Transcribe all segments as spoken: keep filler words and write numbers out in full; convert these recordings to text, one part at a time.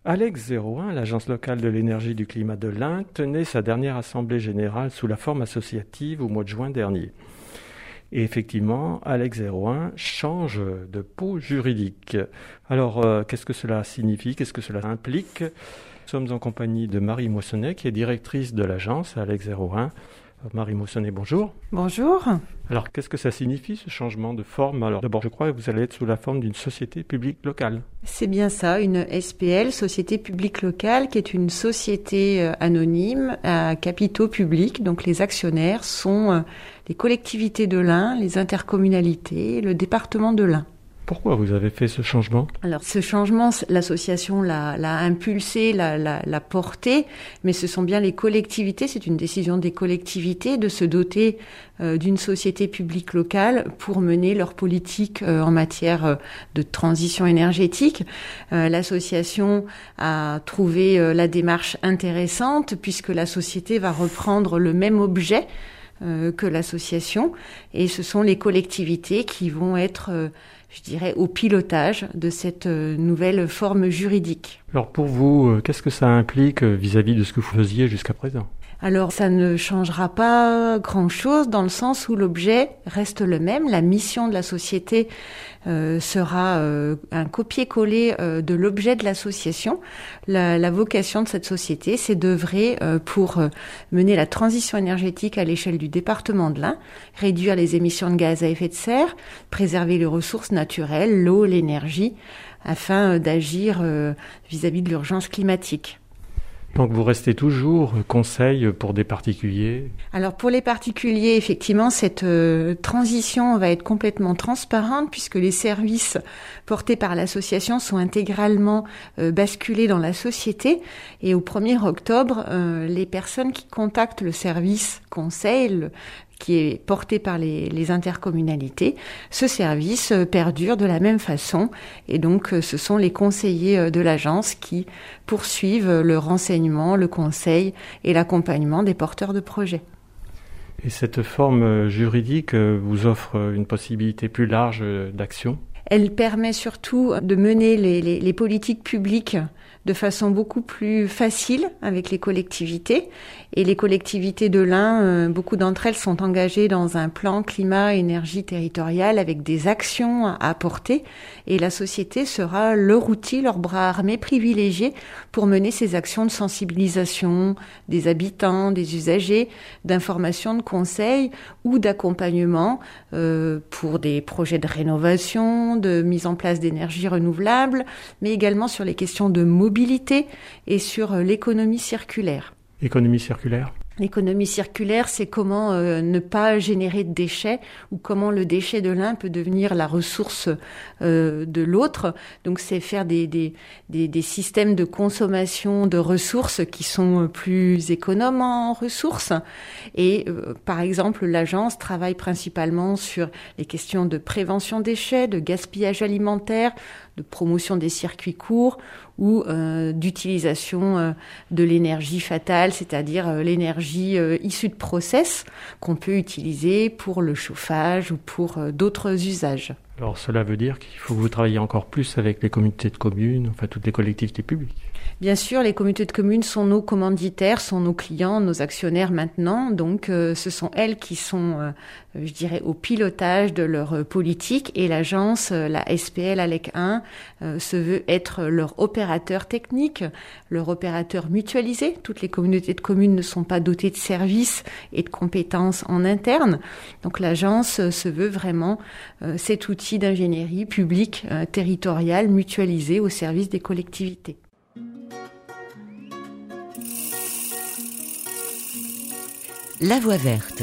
Alex zéro un, l'Agence locale de l'énergie du climat de l'Ain, tenait sa dernière assemblée générale sous la forme associative au mois de juin dernier. Et effectivement, Alex zéro un change de peau juridique. Alors, euh, qu'est-ce que cela signifie? Qu'est-ce que cela implique? Nous sommes en compagnie de Marie Moissonnet, qui est directrice de l'agence Alex zéro un. Marie Moissonnet, bonjour. Bonjour. Alors, qu'est-ce que ça signifie, ce changement de forme? Alors, d'abord, je crois que vous allez être sous la forme d'une société publique locale. C'est bien ça, une S P L, Société publique locale, qui est une société anonyme à capitaux publics. Donc, les actionnaires sont les collectivités de l'Ain, les intercommunalités, le département de l'Ain. Pourquoi vous avez fait ce changement? Alors, ce changement, l'association l'a, l'a impulsé, l'a, l'a, l'a porté, mais ce sont bien les collectivités, c'est une décision des collectivités de se doter euh, d'une société publique locale pour mener leur politique euh, en matière euh, de transition énergétique. Euh, l'association a trouvé euh, la démarche intéressante puisque la société va reprendre le même objet euh, que l'association et ce sont les collectivités qui vont être... Euh, je dirais, au pilotage de cette nouvelle forme juridique. Alors pour vous, qu'est-ce que ça implique vis-à-vis de ce que vous faisiez jusqu'à présent? Alors ça ne changera pas grand-chose dans le sens où l'objet reste le même. La mission de la société euh, sera euh, un copier-coller euh, de l'objet de l'association. La, la vocation de cette société, c'est d'œuvrer euh, pour euh, mener la transition énergétique à l'échelle du département de l'Ain, réduire les émissions de gaz à effet de serre, préserver les ressources naturelles, l'eau, l'énergie, afin euh, d'agir euh, vis-à-vis de l'urgence climatique. Donc vous restez toujours conseil pour des particuliers? Alors pour les particuliers, effectivement, cette euh, transition va être complètement transparente puisque les services portés par l'association sont intégralement euh, basculés dans la société. Et au premier octobre, euh, les personnes qui contactent le service conseil, le, qui est porté par les, les intercommunalités, ce service perdure de la même façon. Et donc, ce sont les conseillers de l'agence qui poursuivent le renseignement, le conseil et l'accompagnement des porteurs de projets. Et cette forme juridique vous offre une possibilité plus large d'action? Elle permet surtout de mener les, les, les politiques publiques de façon beaucoup plus facile avec les collectivités. Et les collectivités de l'Ain, euh, beaucoup d'entre elles sont engagées dans un plan climat-énergie territorial avec des actions à apporter. Et la société sera leur outil, leur bras armé privilégié pour mener ces actions de sensibilisation des habitants, des usagers, d'information, de conseil ou d'accompagnement euh, pour des projets de rénovation, de mise en place d'énergie renouvelable, mais également sur les questions de mobilité et sur l'économie circulaire. Économie circulaire? L'économie circulaire, c'est comment euh, ne pas générer de déchets ou comment le déchet de l'un peut devenir la ressource euh, de l'autre. Donc, c'est faire des, des, des, des systèmes de consommation de ressources qui sont plus économes en ressources. Et euh, par exemple, l'agence travaille principalement sur les questions de prévention déchets, de gaspillage alimentaire, de promotion des circuits courts ou euh, d'utilisation euh, de l'énergie fatale, c'est-à-dire euh, l'énergie euh, issue de process qu'on peut utiliser pour le chauffage ou pour euh, d'autres usages. Alors cela veut dire qu'il faut que vous travailliez encore plus avec les communautés de communes, enfin toutes les collectivités publiques. Bien sûr, les communautés de communes sont nos commanditaires, sont nos clients, nos actionnaires maintenant. Donc, euh, ce sont elles qui sont, euh, je dirais, au pilotage de leur euh, politique. Et l'agence, euh, la S P L A L E C un, euh, se veut être leur opérateur technique, leur opérateur mutualisé. Toutes les communautés de communes ne sont pas dotées de services et de compétences en interne. Donc, l'agence euh, se veut vraiment euh, cet outil d'ingénierie publique, euh, territoriale, mutualisé au service des collectivités. La Voix verte.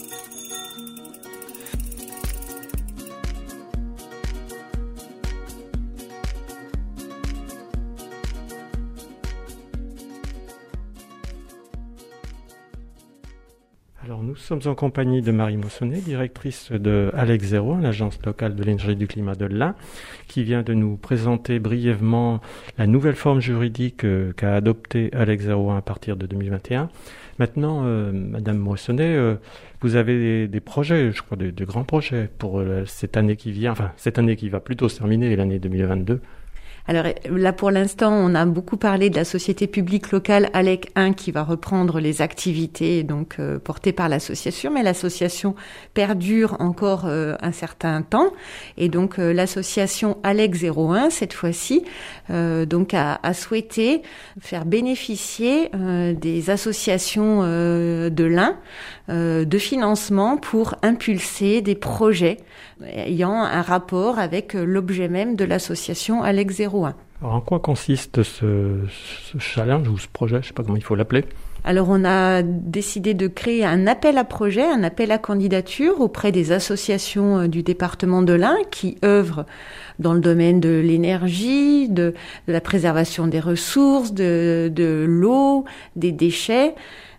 Alors nous sommes en compagnie de Marie Moissonnet, directrice de Alex zéro un, l'agence locale de l'énergie du climat de l'Ain, qui vient de nous présenter brièvement la nouvelle forme juridique euh, qu'a adoptée Alex zéro un à partir de deux mille vingt et un. Maintenant, euh, Madame Moissonnet, euh, vous avez des, des projets, je crois, de, de grands projets pour euh, cette année qui vient, enfin cette année qui va plutôt se terminer, l'année deux mille vingt-deux. Alors là, pour l'instant, on a beaucoup parlé de la société publique locale ALEC un qui va reprendre les activités donc euh, portées par l'association, mais l'association perdure encore euh, un certain temps. Et donc euh, l'association ALEC zéro un, cette fois-ci, euh, donc a, a souhaité faire bénéficier euh, des associations euh, de l'Ain euh, de financement pour impulser des projets ayant un rapport avec l'objet même de l'association ALEC zéro un. Alors, en quoi consiste ce, ce challenge ou ce projet, je ne sais pas comment il faut l'appeler? Alors, on a décidé de créer un appel à projet, un appel à candidature auprès des associations du département de l'Ain qui œuvrent dans le domaine de l'énergie, de, de la préservation des ressources, de, de l'eau, des déchets,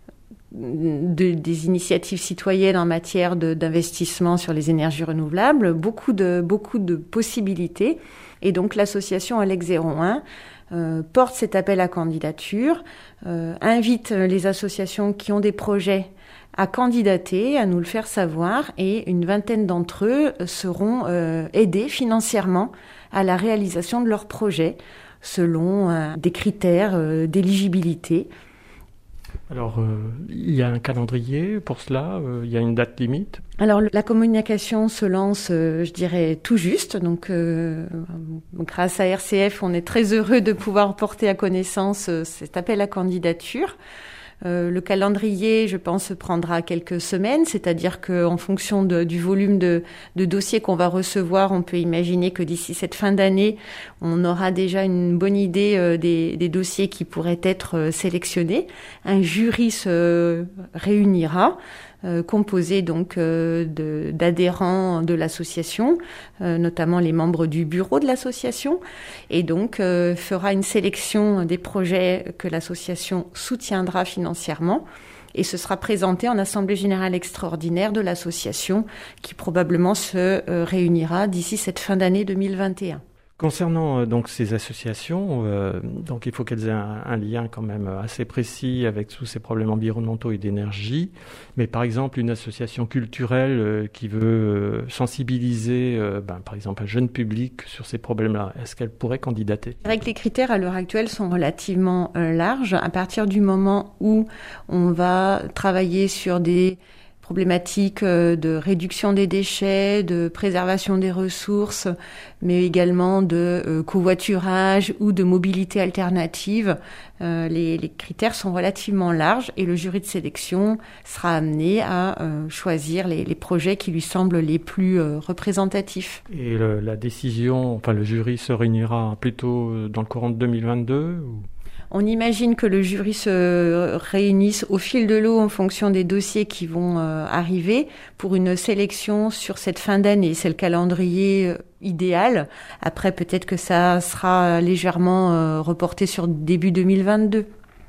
de, des initiatives citoyennes en matière de, d'investissement sur les énergies renouvelables, beaucoup de, beaucoup de possibilités. Et donc l'association ALEC zéro un euh, porte cet appel à candidature, euh, invite les associations qui ont des projets à candidater, à nous le faire savoir, et une vingtaine d'entre eux seront euh, aidés financièrement à la réalisation de leurs projets selon euh, des critères euh, d'éligibilité. Alors, euh, il y a un calendrier pour cela, euh, il y a une date limite? Alors, la communication se lance, euh, je dirais, tout juste. Donc, euh, grâce à R C F, on est très heureux de pouvoir porter à connaissance euh, cet appel à candidature. Euh, le calendrier, je pense, prendra quelques semaines, c'est-à-dire qu'en fonction de, du volume de, de dossiers qu'on va recevoir, on peut imaginer que d'ici cette fin d'année, on aura déjà une bonne idée euh, des, des dossiers qui pourraient être euh, sélectionnés. Un jury se réunira, euh, composé donc euh, de, d'adhérents de l'association, euh, notamment les membres du bureau de l'association, et donc euh, fera une sélection des projets que l'association soutiendra financièrement. Et ce sera présenté en assemblée générale extraordinaire de l'association qui probablement se euh, réunira d'ici cette fin d'année deux mille vingt et un. Concernant euh, donc ces associations, euh, donc il faut qu'elles aient un, un lien quand même assez précis avec tous ces problèmes environnementaux et d'énergie. Mais par exemple, une association culturelle euh, qui veut euh, sensibiliser, euh, ben, par exemple, un jeune public sur ces problèmes-là, est-ce qu'elle pourrait candidater? C'est vrai que les critères à l'heure actuelle sont relativement euh, larges. À partir du moment où on va travailler sur des problématiques de réduction des déchets, de préservation des ressources, mais également de euh, covoiturage ou de mobilité alternative. Euh, les, les critères sont relativement larges et le jury de sélection sera amené à euh, choisir les, les projets qui lui semblent les plus euh, représentatifs. Et le, la décision, enfin le jury se réunira plutôt dans le courant de deux mille vingt-deux ou... On imagine que le jury se réunisse au fil de l'eau en fonction des dossiers qui vont euh, arriver pour une sélection sur cette fin d'année. C'est le calendrier euh, idéal. Après, peut-être que ça sera légèrement euh, reporté sur début deux mille vingt-deux.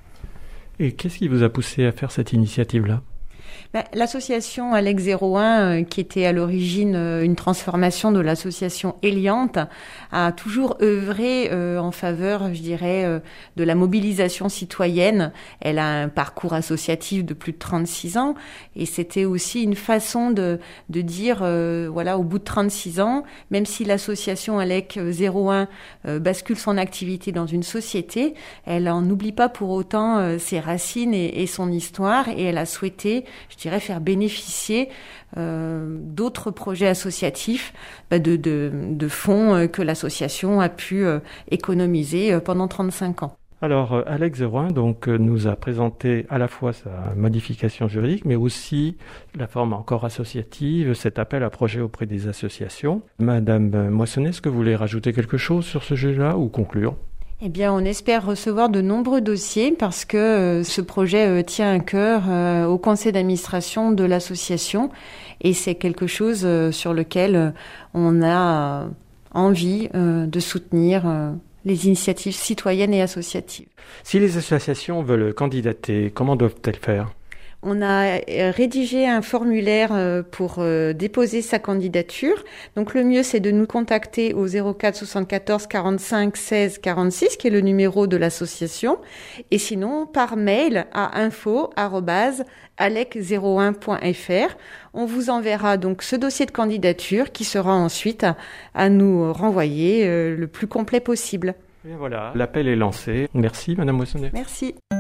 Et qu'est-ce qui vous a poussé à faire cette initiative-là ? Ben, l'association ALEC zéro un, euh, qui était à l'origine euh, une transformation de l'association Eliante, a toujours œuvré euh, en faveur, je dirais, euh, de la mobilisation citoyenne. Elle a un parcours associatif de plus de trente-six ans et c'était aussi une façon de, de dire, euh, voilà, au bout de trente-six ans, même si l'association ALEC zéro un euh, bascule son activité dans une société, elle n'en oublie pas pour autant euh, ses racines et, et son histoire et elle a souhaité, je dirais, faire bénéficier euh, d'autres projets associatifs bah, de, de, de fonds euh, que l'association a pu euh, économiser euh, pendant trente-cinq ans. Alors, euh, ALEC zéro un donc, euh, nous a présenté à la fois sa modification juridique, mais aussi la forme encore associative, cet appel à projet auprès des associations. Madame Moissonnet, est-ce que vous voulez rajouter quelque chose sur ce sujet-là ou conclure ? Eh bien, on espère recevoir de nombreux dossiers parce que euh, ce projet euh, tient à cœur euh, au conseil d'administration de l'association et c'est quelque chose euh, sur lequel euh, on a euh, envie euh, de soutenir euh, les initiatives citoyennes et associatives. Si les associations veulent candidater, comment doivent-elles faire ? On a rédigé un formulaire pour déposer sa candidature. Donc le mieux, c'est de nous contacter au zéro quatre soixante-quatorze quarante-cinq seize quarante-six, qui est le numéro de l'association. Et sinon, par mail à info arobase alec zéro un point f r. On vous enverra donc ce dossier de candidature qui sera ensuite à, à nous renvoyer le plus complet possible. Et voilà, l'appel est lancé. Merci Madame Moissonnet. Merci.